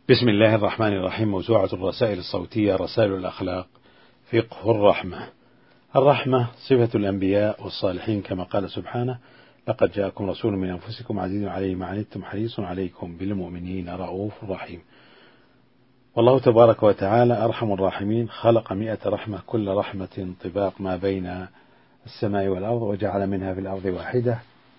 بسم الله الرحمن الرحيم. موسوعة الرسائل الصوتية رسائل الأخلاق فقه الرحمة. الرحمة صفة الأنبياء والصالحين كما قال سبحانه: لقد جاءكم رسول من أنفسكم عزيز عليه ما عنتم حريص عليكم بالمؤمنين رؤوف رحيم. والله تبارك وتعالى أرحم الراحمين، خلق 100 رحمة، كل رحمة طباق ما بين السماء والأرض، وجعل منها في الأرض واحدة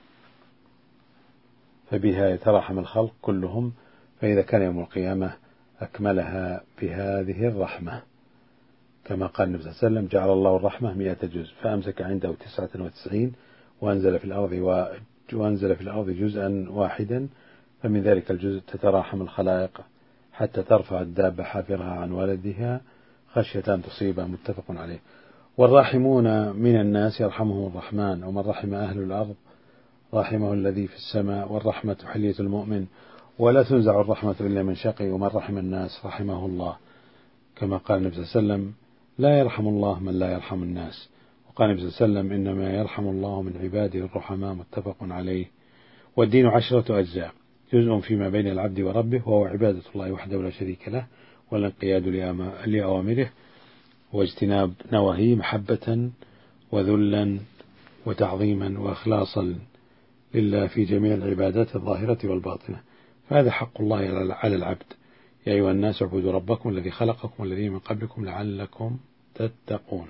فبها يتراحم الخلق كلهم، فإذا كان يوم القيامة أكملها بهذه الرحمة، كما قال النبي صلى الله عليه وسلم: جعل الله الرحمة 100 جزء، فأمسك عنده 99 وأنزل في الأرض جزءا واحدا، فمن ذلك الجزء تتراحم الخلائق حتى ترفع الدابة حافرها عن ولدها خشية أن تصيبه، متفق عليه. والراحمون من الناس يرحمهم الرحمن، ومن رحم أهل الأرض رحمه الذي في السماء، والرحمة حلية المؤمن، ولا تنزع الرحمة إلا من شقي، ومن رحم الناس رحمه الله، كما قال النبي صلى الله عليه وسلم: لا يرحم الله من لا يرحم الناس. وقال النبي صلى الله عليه وسلم: إنما يرحم الله من عباده الرحماء، متفق عليه. والدين 10 أجزاء: جزء فيما بين العبد وربه، وهو عبادة الله وحده لا شريك له، والانقياد لأوامره، واجتناب نواهيه، محبة وذلا وتعظيما وإخلاصا لله في جميع العبادات الظاهرة والباطنة، فهذا حق الله على العبد. يا أيها الناس اعبدوا ربكم الذي خلقكم والذين من قبلكم لعلكم تتقون.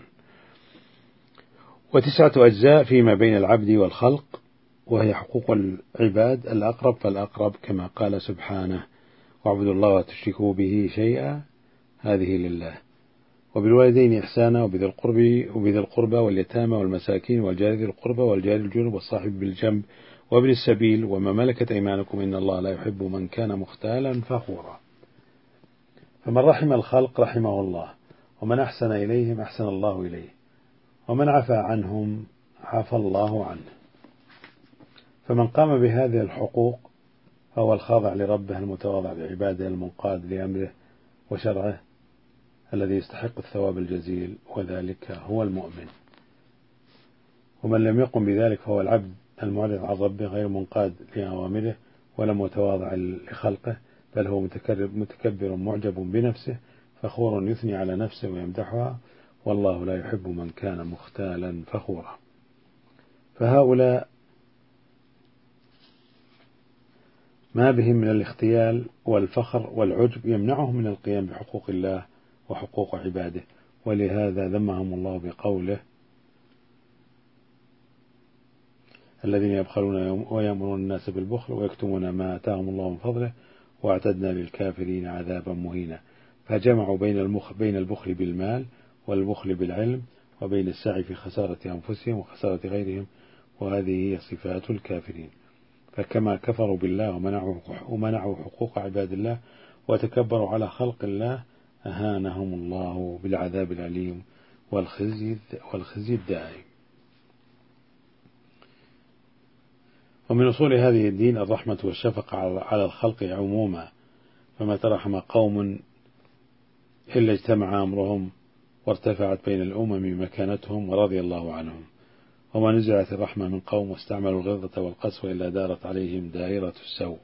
9 أجزاء فيما بين العبد والخلق، وهي حقوق العباد الأقرب فالأقرب، كما قال سبحانه: واعبدوا الله وتشركوا به شيئا، هذه لله. وبالوالدين إحسانا، وبذي القربى واليتامى والمساكين والجار ذي القربى والجار الجنب والصاحب بالجنب وابن السبيل وما ملكت أيمانكم، إن الله لا يحب من كان مختالا فخورا. فمن رحم الخلق رحمه الله، ومن أحسن إليهم أحسن الله إليه، ومن عفى عنهم عفى الله عنه. فمن قام بهذه الحقوق فهو الخاضع لربه، المتواضع لعباده، المنقاد لأمره وشرعه، الذي يستحق الثواب الجزيل، وذلك هو المؤمن. ومن لم يقم بذلك فهو العبد المعرض عن ربه، غير منقاد لأوامره ولا متواضع لخلقه، بل هو متكبر معجب بنفسه، فخور يثني على نفسه ويمدحها، والله لا يحب من كان مختالا فخورا. فهؤلاء ما بهم من الاختيال والفخر والعجب يمنعهم من القيام بحقوق الله وحقوق عباده، ولهذا ذمهم الله بقوله: الذين يبخلون ويأمرون الناس بالبخل ويكتمون ما آتاهم الله من فضله واعتدنا للكافرين عذابا مهينا. فجمعوا بين البخل بالمال والبخل بالعلم، وبين السعي في خسارة أنفسهم وخسارة غيرهم، وهذه هي صفات الكافرين. فكما كفروا بالله ومنعوا حقوق عباد الله وتكبروا على خلق الله، أهانهم الله بالعذاب الأليم والخزي الدائم. ومن أصول هذه الدين الرحمة والشفقة على الخلق عموما، فما ترحم قوم إلا اجتمع أمرهم وارتفعت بين الأمم مكانتهم ورضي الله عنهم، وما نزعت الرحمة من قوم واستعملوا الغلظة والقسوة إلا دارت عليهم دائرة السوء.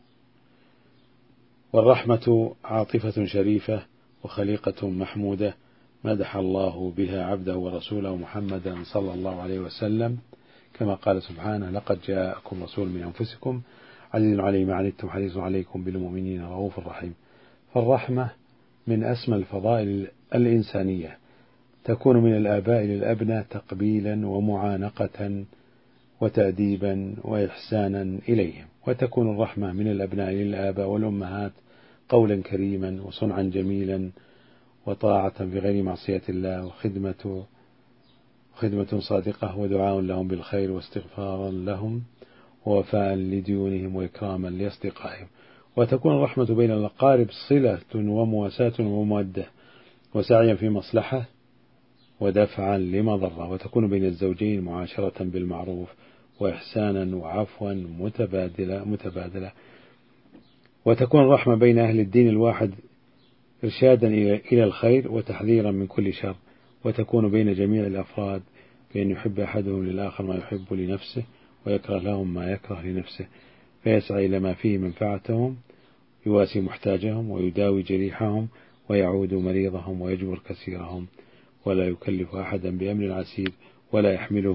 والرحمة عاطفة شريفة وخليقة محمودة، مدح الله بها عبده ورسوله محمدا صلى الله عليه وسلم، كما قال سبحانه: لقد جاءكم رسول من أنفسكم عزيز عليه ما عنتم حريص عليكم بالمؤمنين رؤوف رحيم. فالرحمة من أسمى الفضائل الإنسانية، تكون من الآباء للأبناء تقبيلا ومعانقة وتأديبا وإحسانا إليهم، وتكون الرحمة من الأبناء للآباء والأمهات قولا كريما وصنعا جميلا وطاعة بغير معصية الله، وخدمة صادقة ودعاء لهم بالخير واستغفارا لهم ووفاء لديونهم وإكراما لأصدقائهم. وتكون الرحمة بين الأقارب صلة ومواساة ومودة وسعيا في مصلحة ودفعا لمضرة. وتكون بين الزوجين معاشرة بالمعروف وإحسانا وعفوا متبادلة. وتكون الرحمة بين أهل الدين الواحد إرشادا إلى الخير وتحذيرا من كل شر. وتكون بين جميع الأفراد بأن يحب أحدهم للآخر ما يحب لنفسه، ويكره لهم ما يكره لنفسه، فيسعى إلى ما فيه منفعتهم يواسي محتاجهم ويداوي جريحهم ويعود مريضهم ويجبر كثيرهم، ولا يكلف أحدا بأمر عسير ولا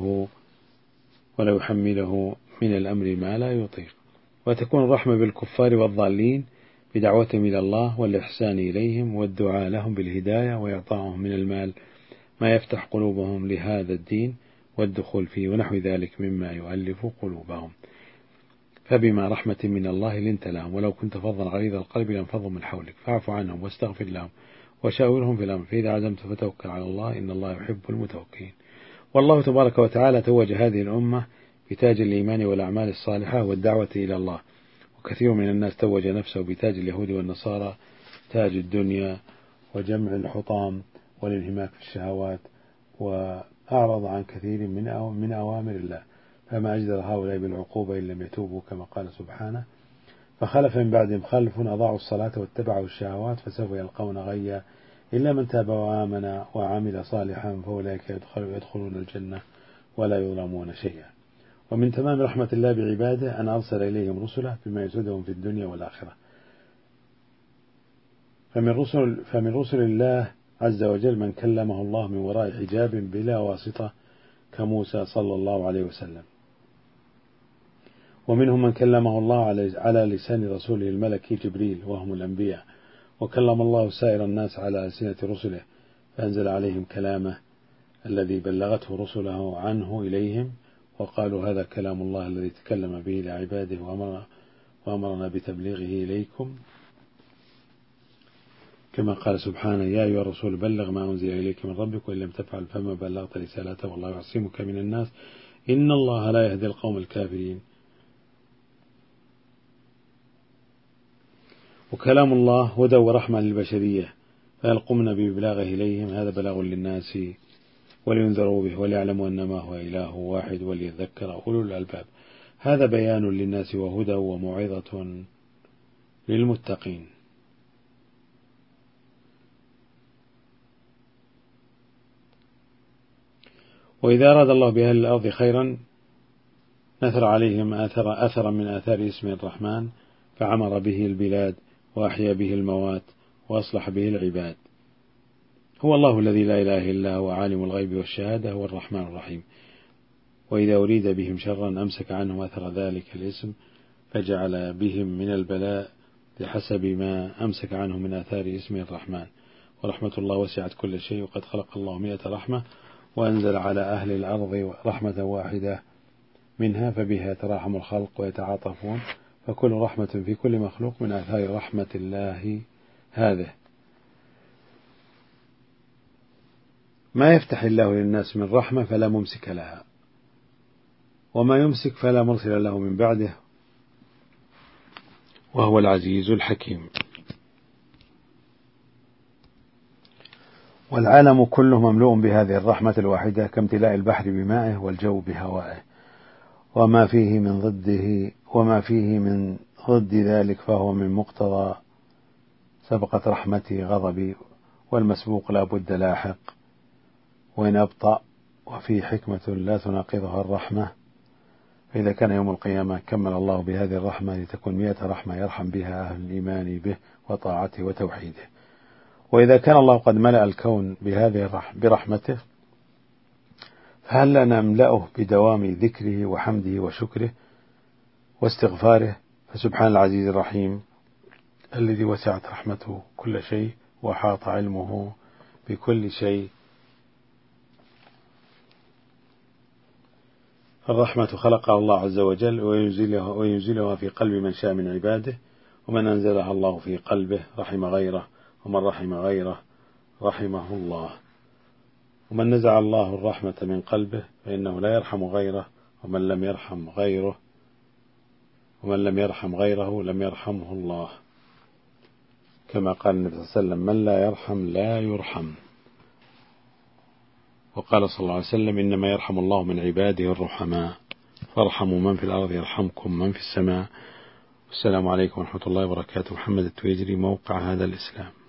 يحمله من الأمر ما لا يطيق. وتكون الرحمة بالكفار والضالين بدعوتهم إلى الله والإحسان إليهم والدعاء لهم بالهداية وإعطائهم من المال ما يفتح قلوبهم لهذا الدين والدخول فيه ونحو ذلك مما يؤلف قلوبهم. فبما رحمة من الله لنت لهم، ولو كنت فظا غليظ القلب لانفضوا من حولك، فاعف عنهم واستغفر لهم وشاورهم في الأمر، فإذا عزمت فتوكل على الله إن الله يحب المتوكلين. والله تبارك وتعالى توج هذه الأمة بتاج الإيمان والأعمال الصالحة والدعوة إلى الله، وكثير من الناس توج نفسه بتاج اليهود والنصارى، تاج الدنيا وجمع الحطام والانهماك في الشهوات، وأعرض عن كثير من أوامر الله، فما أجدر هؤلاء بالعقوبة إن لم يتوبوا، كما قال سبحانه: فخلف من بعدهم خلف أضاعوا الصلاة واتبعوا الشهوات فسوف يلقون غيا إلا من تاب وآمن وعمل صالحا فأولئك يدخلون الجنة ولا يظلمون شيئا. ومن تمام رحمة الله بعباده أن أرسل إليهم رسله بما يسعدهم في الدنيا والآخرة. فمن رسل الله عز وجل من كلمه الله من وراء حجاب بلا واسطة كموسى صلى الله عليه وسلم، ومنهم من كلمه الله على لسان رسوله الملكي جبريل وهم الأنبياء، وكلم الله سائر الناس على ألسنة رسله فأنزل عليهم كلامه الذي بلغته رسله عنه إليهم، وقالوا هذا كلام الله الذي تكلم به لعباده وأمرنا بتبليغه إليكم، كما قال سبحانه: يا أيها الرسول بلغ ما أنزل إليك من ربك وإن لم تفعل فما بلغت رسالته والله يعصمك من الناس إن الله لا يهدي القوم الكافرين. وكلام الله هدى ورحمة للبشرية فيلقمن بإبلاغه إليهم، هذا بلاغ للناس ولينذروا به وليعلموا أنما هو إله واحد وليذكر أولو الألباب. هذا بيان للناس وهدى وموعظة للمتقين. وإذا أراد الله بأهل الأرض خيرا نثر عليهم أثرا من آثار اسم الرحمن فعمر به البلاد وأحيا به الموات وأصلح به العباد. هو الله الذي لا إله إلا هو عالم الغيب والشهادة هو الرحمن الرحيم. وإذا أريد بهم شرا أمسك عنهم أثر ذلك الاسم فجعل بهم من البلاء بحسب ما أمسك عنهم من آثار اسم الرحمن. ورحمة الله وسعت كل شيء وقد خلق الله 100 رحمة وأنزل على أهل الأرض رحمة واحدة منها فبها يتراحم الخلق ويتعاطفون، فكل رحمة في كل مخلوق من آثار رحمة الله هذه. ما يفتح الله للناس من رحمة فلا ممسك لها، وما يمسك فلا مرسل له من بعده، وهو العزيز الحكيم. والعالم كله مملوء بهذه الرحمة الواحدة كامتلاء البحر بمائه والجو بهوائه، وما فيه من ضد ذلك فهو من مقتضى سبقت رحمتي غضبي، والمسبوق لا بد لاحق وإن أبطأ، وفي حكمة لا تناقضها الرحمة. فإذا كان يوم القيامة كمل الله بهذه الرحمة لتكون 100 رحمة يرحم بها أهل الإيمان به وطاعته وتوحيده. وإذا كان الله قد ملأ الكون برحمته فهل لنا نملأه بدوام ذكره وحمده وشكره واستغفاره؟ فسبحان العزيز الرحيم الذي وسعت رحمته كل شيء وحاط علمه بكل شيء. الرحمة خلقها الله عز وجل وينزلها في قلب من شاء من عباده، ومن أنزلها الله في قلبه رحم غيره، ومن رحم غيره رحمه الله. ومن نزع الله الرحمة من قلبه فإنه لا يرحم غيره، ومن لم يرحم غيره لم يرحمه الله، كما قال النبي صلى الله عليه وسلم: من لا يرحم لا يرحم. وقال صلى الله عليه وسلم: إنما يرحم الله من عباده الرحماء، فارحموا من في الأرض يرحمكم من في السماء. والسلام عليكم ورحمة الله وبركاته. محمد التويجري، موقع هذا الإسلام.